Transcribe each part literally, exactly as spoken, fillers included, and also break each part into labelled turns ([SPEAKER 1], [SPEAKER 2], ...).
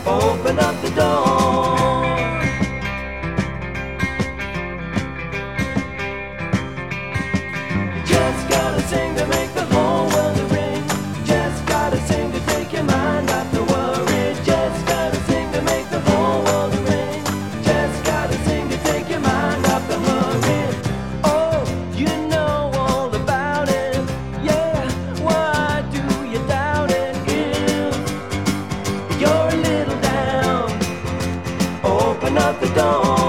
[SPEAKER 1] Open up the door. You just gotta sing to make the whole world a ring. Just gotta sing to take your mind off the worry. Just gotta sing to make the whole world a ring. Just gotta sing to take your mind off the hurry. Oh, you know all about it. Yeah, why do you doubt it? If you're a little down, open up the door.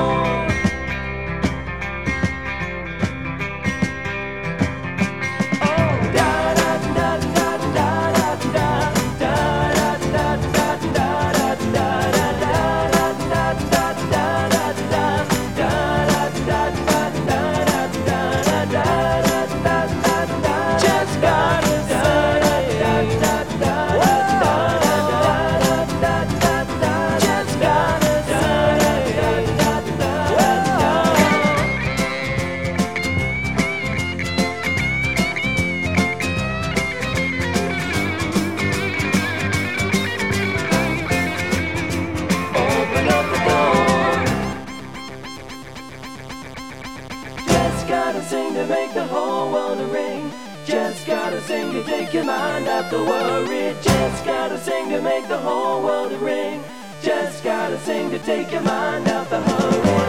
[SPEAKER 1] Gotta sing to make the whole world a ring. Just gotta sing to take your mind off the worry. Just gotta sing to make the whole world a ring. Just gotta sing to take your mind off the hurry.